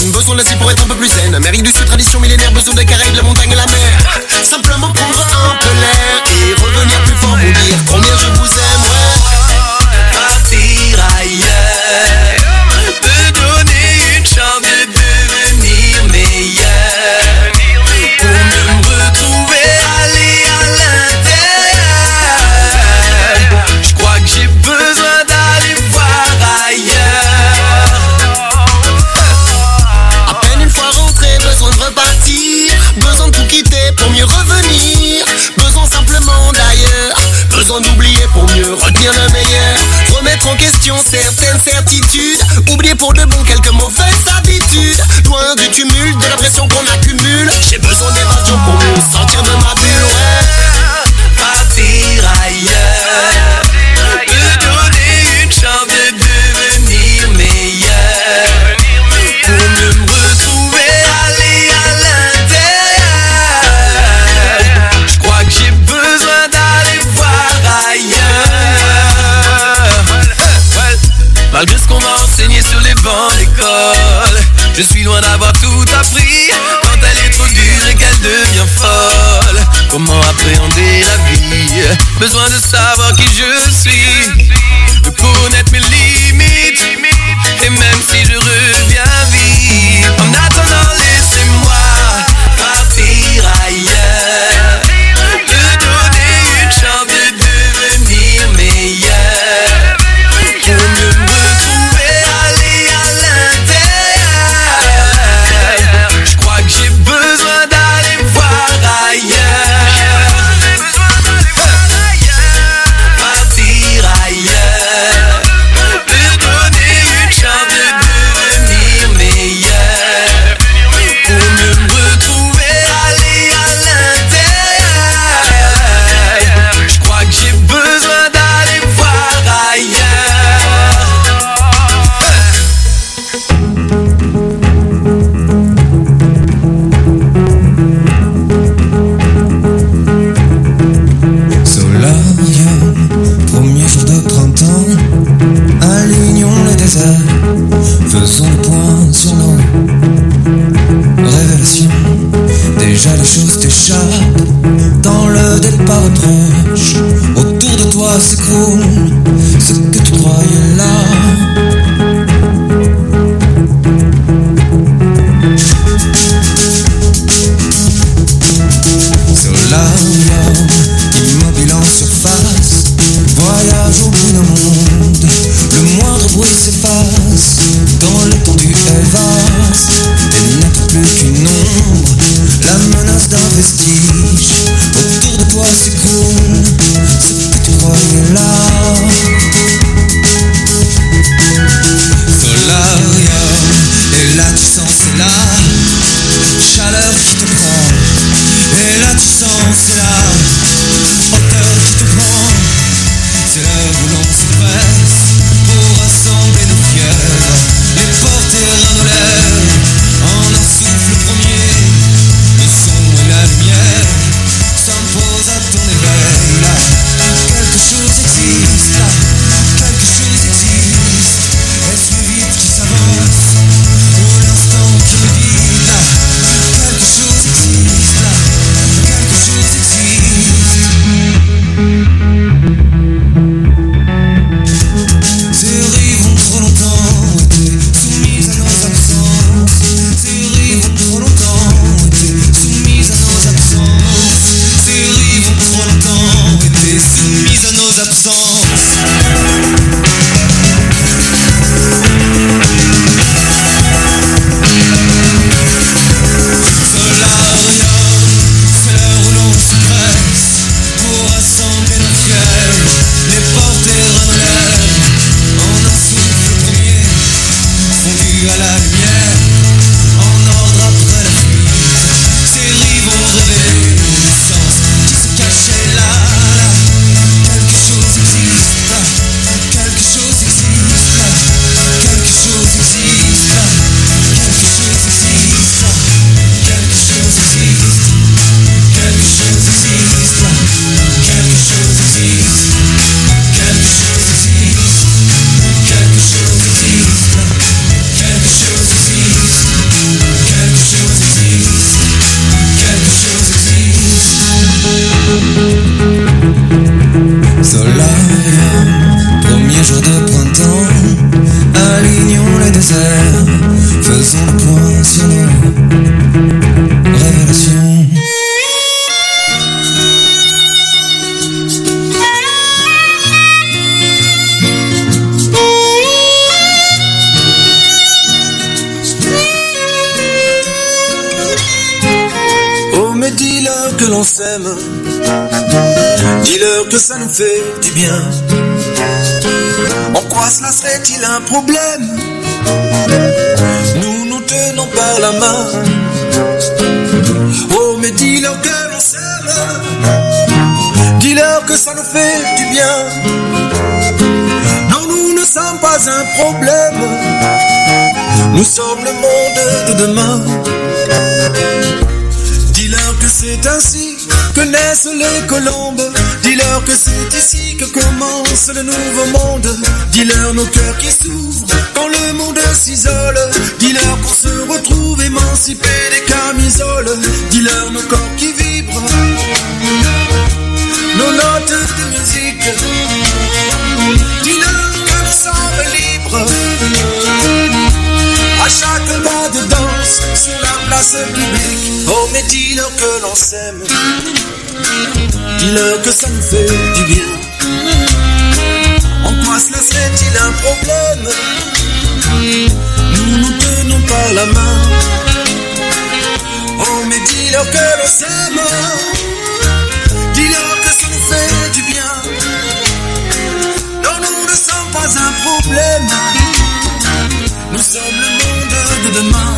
Besoin d'acier pour être un peu plus zen. Amérique du Sud, tradition millénaire, besoin des Caraïbes, la montagne et la mer. Simplement prendre un peu l'air et revenir plus fort pour dire combien je vous aime, ouais. Partir ailleurs, me donner une chance de devenir meilleur, pour mieux me retrouver, aller à l'intérieur. Je crois que j'ai besoin d'aller voir ailleurs. À peine une fois rentré, besoin de repartir, besoin de tout quitter pour mieux revenir, besoin simplement d'ailleurs, besoin d'oublier pour mieux retenir le meilleur, remettre en question certaines certitudes, oublier pour de bon quelques mauvaises habitudes, loin du tumulte, de la pression qu'on accumule, j'ai besoin d'évasion pour mieux sortir de ma bulle, ouais. Partir ailleurs, me donner une chance de devenir meilleur, pour mieux me retrouver, aller à l'intérieur. Je crois que j'ai besoin d'aller voir ailleurs. Malgré ce qu'on m'a enseigné sur les bancs d'école, je suis loin d'avoir tout appris. Quand elle est trop dure et qu'elle devient folle, comment appréhender la vie? Besoin de savoir qui je suis, de connaître mes limites, et même si je reviens vite, en attendant laissez-moi partir ailleurs, me donner une chance de devenir meilleur, pour mieux me retrouver, aller à l'intérieur. Je crois que j'ai besoin d'aller voir ailleurs, partir ailleurs, me donner une chance de devenir meilleur, pour mieux me retrouver, aller à l'intérieur. Je crois que j'ai besoin d'aller voir ailleurs. Solarium, premier jour de printemps, alignons le désert, faisons le point sur nos révélations. Déjà les choses t'échappent, dans le départ proche, autour de toi s'écroule ce que tu croyais là. Solarium, immobile en surface, voyage au bout d'un monde, le moindre bruit s'efface, dans l'étendue elle vaste, et n'être plus qu'une ombre, la menace d'un vestige, autour de toi s'écroule ce que tu croyais là. Solarium, et là tu sens c'est la chaleur qui te prend, et là tu sens c'est la hauteur qui te prend. C'est l'heure où l'on se presse pour rassembler nos fièvres, les porter à nos lèvres en un souffle premier. Le son et la lumière s'imposent à ton éveil. Là, quelque chose existe, là, quelque chose existe. Est-ce le vide qui s'avance ou l'instant qui me dit là, quelque chose existe, là, quelque chose existe. Ces rives ont trop longtemps été soumises à nos absences. Ces rives ont trop longtemps été soumises à nos absences. Ces rives ont trop longtemps été soumises à nos absences. Solarium, c'est l'heure où l'on se presse pour rassembler nos fièvres, les porter à nos lèvres en un souffle premier, fondu à la lumière, en ordre après la fuite. Ces rives ont révélé une essence qui se cachait là, là. Quelque chose existe, Dis-leur que l'on s'aime, dis-leur que ça nous fait du bien. En quoi cela serait-il un problème? Nous nous tenons par la main. Oh mais dis-leur que l'on s'aime, dis-leur que ça nous fait du bien. Non, nous ne sommes pas un problème, nous sommes le monde de demain. Dis-leur que c'est ainsi que naissent les colombes. Dis-leur que c'est ici que commence le nouveau monde. Dis-leur nos cœurs qui s'ouvrent quand le monde s'isole. Dis-leur qu'on se retrouve émancipés des camisoles. Dis-leur nos corps qui vibrent, nos notes de musique. Dis-leur que nous sommes libres à chaque pas de danse sur la place publique. Oh mais dis-leur que l'on s'aime, dis-leur que ça nous fait du bien. En quoi cela serait-il un problème? Nous nous tenons par la main. Oh mais dis-leur que l'on s'aime, dis-leur que ça nous fait du bien. Non, nous ne sommes pas un problème, nous sommes le monde de demain.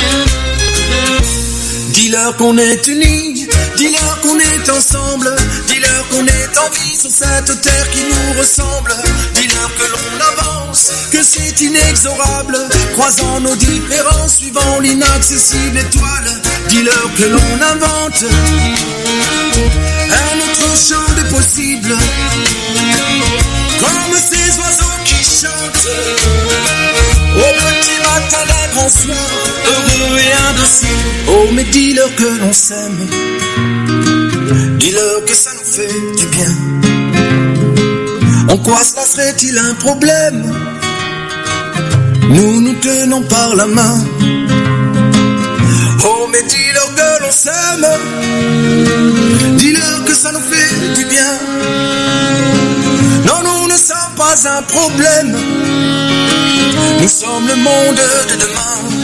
Dis-leur qu'on est unis, dis-leur qu'on est ensemble, dis-leur qu'on est en vie sur cette terre qui nous ressemble. Dis-leur que l'on avance, que c'est inexorable, croisant nos différences, suivant l'inaccessible étoile. Dis-leur que l'on invente un autre champ des possibles, comme ces oiseaux qui chantent au petit matin d'un grand soir, heureux et indocile. Oh mais dis-leur que l'on s'aime, dis-leur que ça nous fait du bien. En quoi cela serait-il un problème? Nous nous tenons par la main. Oh mais dis-leur que l'on s'aime, dis-leur que ça nous fait du bien. Non, nous ne sommes pas un problème, nous sommes le monde de demain.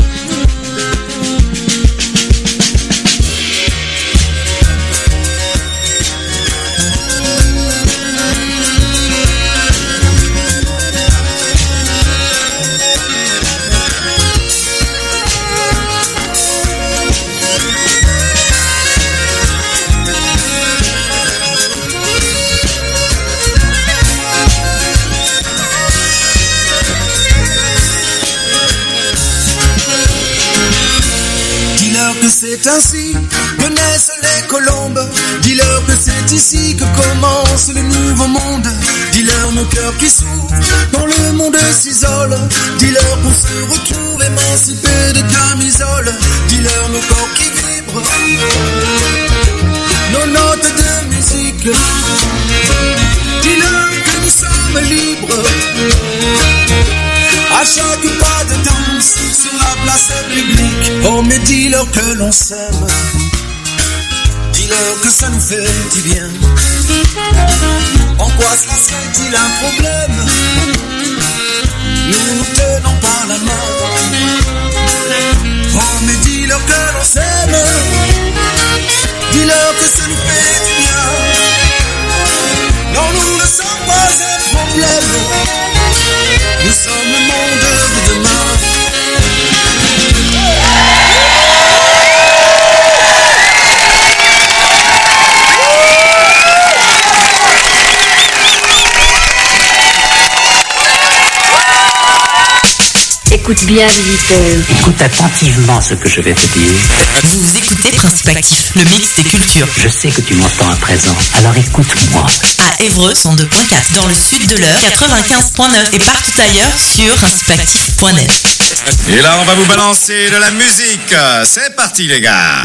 Que c'est ainsi que naissent les colombes. Dis-leur que c'est ici que commence le nouveau monde. Dis-leur nos cœurs qui s'ouvrent quand le monde s'isole. Dis-leur qu'on se retrouve émancipés des camisoles. Dis-leur nos corps qui vibrent, nos notes de musique. Dis-leur que nous sommes libres à chaque pas de danse sur la place publique. Oh mais dis-leur que l'on s'aime, dis-leur que ça nous fait du bien. En quoi cela serait-il un problème? Nous nous tenons par la main. Oh mais dis-leur que l'on s'aime, dis-leur que ça nous fait du bien. Non, nous ne sommes pas un problème, nous sommes le monde de demain. Écoute bien, visiteur. Écoute attentivement ce que je vais te dire. Vous écoutez Principe Actif, le mix des cultures. Je sais que tu m'entends à présent, alors écoute-moi. À Évreux, 102.4, dans le sud de l'Eure, 95.9 et partout ailleurs sur principeactif.net. Et là, on va vous balancer de la musique. C'est parti, les gars.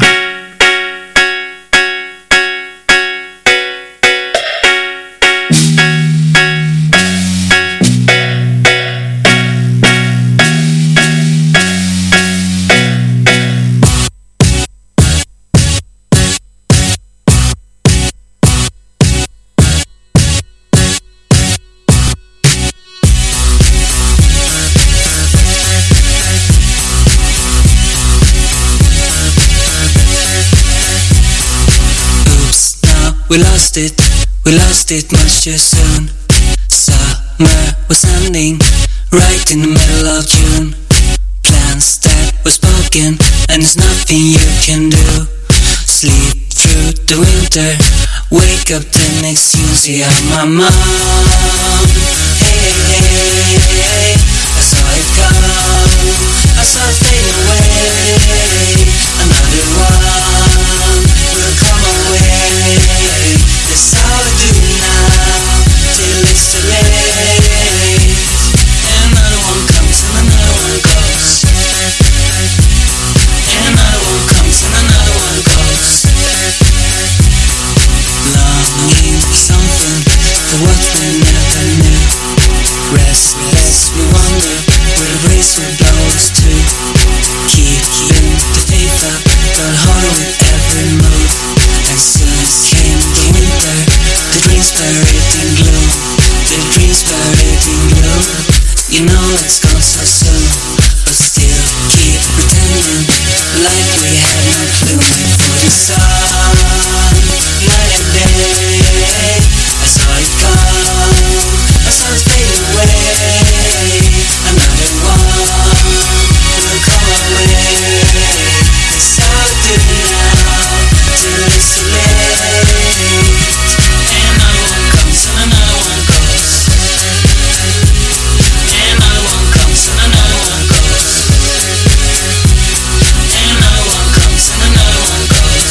we lost it much too soon. Summer was ending right in the middle of June. Plans that were spoken, and there's nothing you can do. Sleep through the winter, wake up the next Tuesday. I'm my mom. Hey, hey, hey, I saw it come, I saw it fade away. Another one will come away. That's how I do now, till it's too late. Another one comes and another one goes. Another one comes and another one goes. Longing for something, for what we never knew. Restless, we wonder where the breeze will blow us to. Keeping the faith up, got harder with every move. And soon came the winter, the dreams buried in gloom. The dreams buried in gloom. You know it's gone so soon, but still keep pretending like we had no clue. For the sun, night and day, I saw it come, I saw it fade away. Another one will come away. That's how I do now, till it's too late. Another one comes and another one goes. Another one comes and another one goes. Another one comes and another one goes.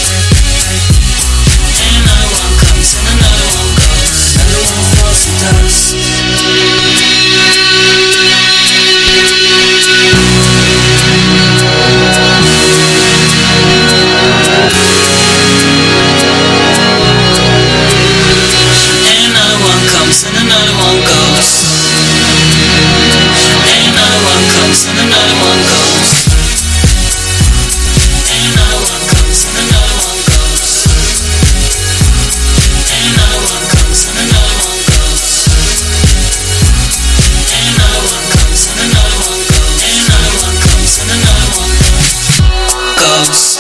Another one comes and another one goes. Another one falls to dust. Another one comes and another one goes. Another one comes and another one goes. Another one comes and another one goes. Another one comes and another one goes. Another one comes and another one goes. Another one comes and another one goes.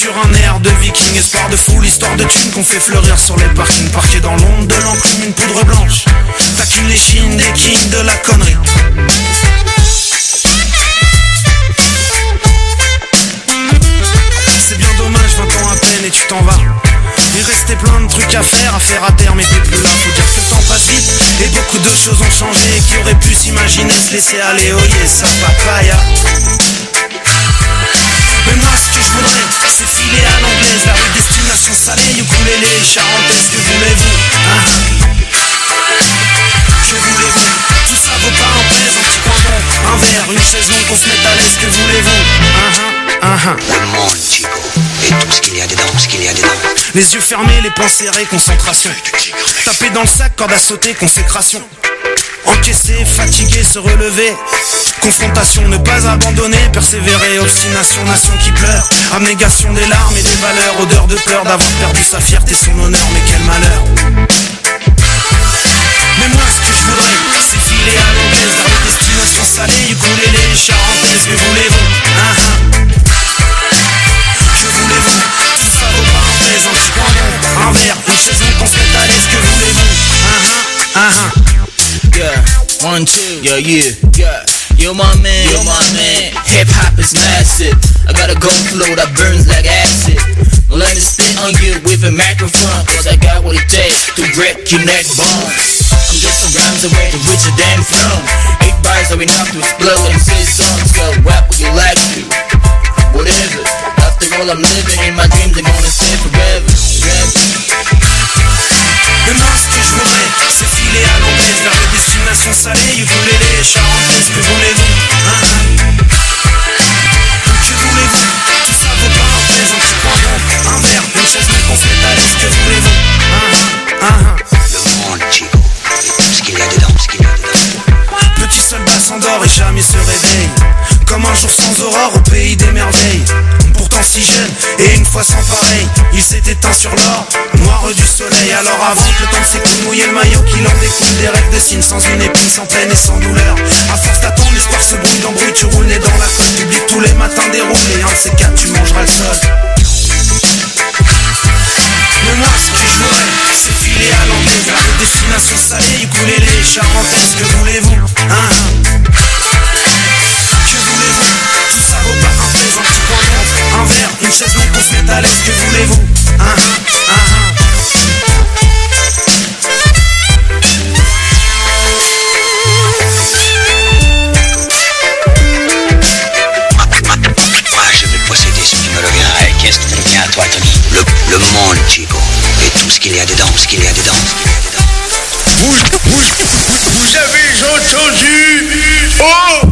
sur un air de viking, espoir de foule, histoire de thunes qu'on fait fleurir sur les parkings. Parqués dans l'ombre de l'enclume, une poudre blanche taquine les chines des kings de la connerie. C'est bien dommage, 20 ans à peine et tu t'en vas. Il restait plein de trucs à faire à terre, mais t'es plus là. Faut dire que le temps passe vite et beaucoup de choses ont changé. Qui aurait pu s'imaginer se laisser aller, oh yeah, ça papaya. Mais moi ce que je voudrais, c'est filer à l'anglaise, la rue destination salée, ukulélé, charentaise, que voulez-vous? Que voulez-vous? Tout ça vaut pas un pèse, un petit coin bon, un verre, une chaise longue qu'on se mette à l'aise, que voulez-vous? Le monde, Chico, et tout ce qu'il y a dedans, ce qu'il y a dedans. Les yeux fermés, les poings serrés, concentration. Taper dans le sac, corde à sauter, consécration. Encaisser, fatiguer, se relever. Confrontation, ne pas abandonner, persévérer. Obstination, nation qui pleure. Abnégation des larmes et des valeurs. Odeur de peur d'avoir perdu sa fierté, son honneur, mais quel malheur. Mais moi ce que je voudrais, c'est filer à l'anglaise, vers les destinations salées, ukulélé, charentaise, que voulez-vous? Que voulez-vous? Tout ça vaut pas un pèse, un petit coin bon, un verre, une chaise qu'on se mette à l'aise, que voulez-vous? Yeah, 1, 2, yeah. You're my man, hip-hop is massive. I got a gold flow that burns like acid. Don't let me spit on you with a microphone, cause I got what it takes to break your neck bones. I'm just some rhymes away to reach a damn throne. 8 bars are enough to explode and say songs, go rap what you like to, whatever. After all I'm living in my dreams, I'm gonna stay forever. Mais moi ce que je voudrais, c'est filer à l'anglaise, vers les destinations salées, ukulélé, charentaise, que voulez-vous? Que voulez-vous? Tout ça vaut pas un pèse, un petit coin bon, un verre, une chaise qu'on se mette à l'aise, que voulez-vous? Le monde, Chico, et tout ce qu'il y a dedans, ce qu'il y a dedans. Petit soldat s'endort et jamais se réveille, comme un jour sans aurore au pays des merveilles. Pourtant si jeune et une fois sans pareil, il s'est éteint sur l'or, noir du soleil. Alors avant que le temps de s'écoule, mouiller le maillot qu'il en découle, des rêves de signes sans une épine, sans peine et sans douleur. À force d'attendre, l'histoire se brouille d'embrouille, tu roules nez dans la colle publique tous les matins déroule, et un de ces quatre tu mangeras le sol. Mais moi ce que je voudrais, c'est filer à l'anglaise, vers les destinations salées, ukulélé, charentaise, que voulez-vous? Que voulez-vous? Tout ça vaut pas un pèse, un petit coin bon, un verre, une chaise longue qu'on se mette à l'aise, que voulez-vous? Moi je vais posséder ce qui me revient. Et qu'est-ce qui te revient à toi, Tony? Le monde, Chico, et tout ce qu'il y a dedans, ce qu'il y a dedans, ce qu'il y a dedans. Vous avez entendu? Oh!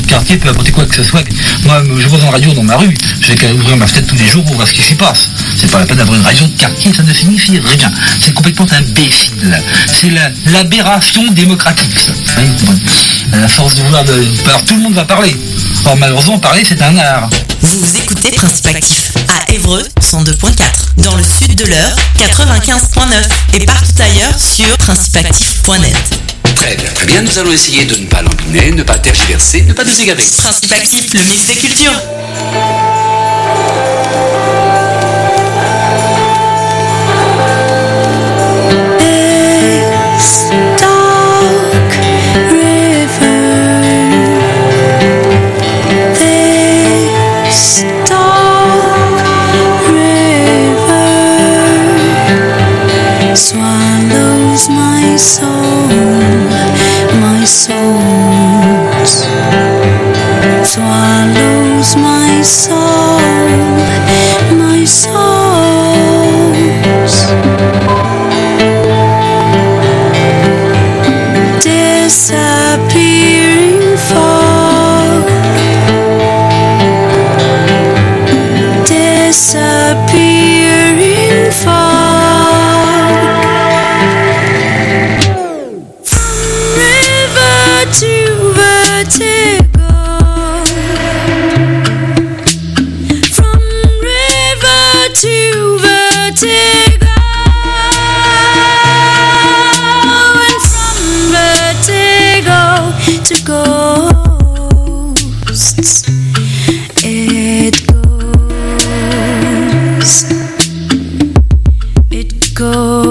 de quartier peut apporter quoi que ce soit. Moi, je vois une radio dans ma rue, je vais ouvrir ma fenêtre tous les jours pour voir ce qui s'y passe. C'est pas la peine d'avoir une radio de quartier, ça ne signifie rien. C'est complètement imbécile. C'est l'aberration démocratique, ça. Oui, à force de vouloir alors tout le monde va parler. Or malheureusement, parler c'est un art. Vous écoutez Principe Actif à Évreux 102.4, dans le sud de l'Eure 95.9 et partout ailleurs sur principeactif.net. Très bien, nous allons essayer de ne pas l'empiner, ne pas tergiverser, ne pas nous égarer. Principe Actif, le mix des cultures. Swallows my soul, my souls. Swallows my soul, my souls. Disappearing fog, disappearing fog. To vertigo, from river to vertigo, and from vertigo to ghosts, it goes.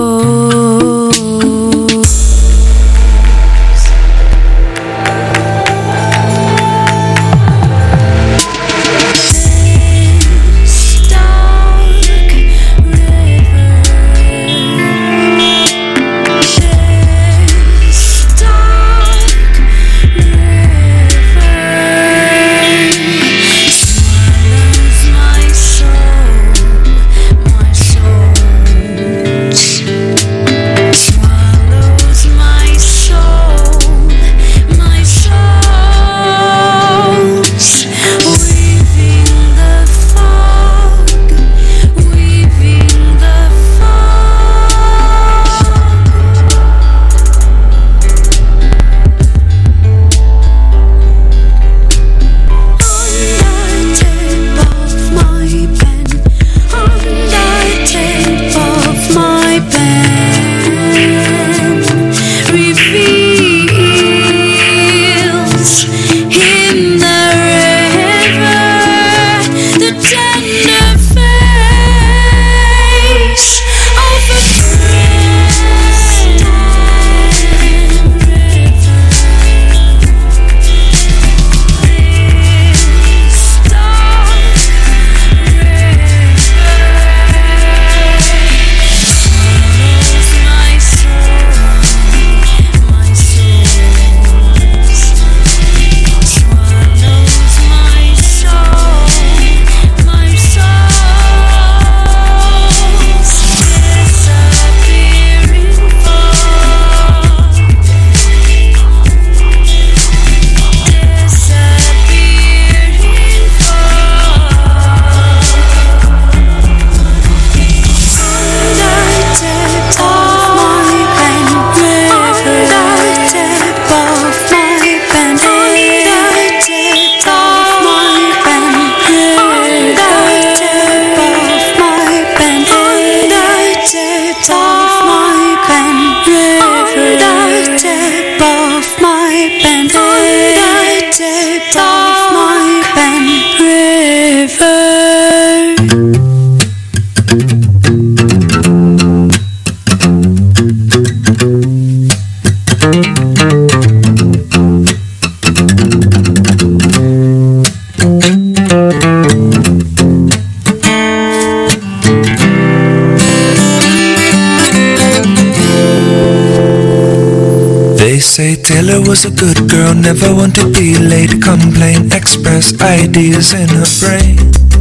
Say Taylor was a good girl, never want to be late. Complain, express ideas in her brain.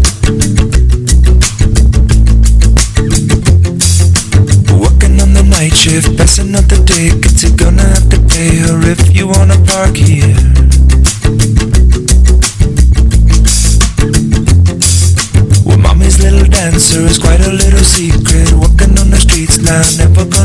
Working on the night shift, passing out the tickets. You're gonna have to pay her if you wanna park here. answer is quite a little secret. Walking on the streets now, never gonna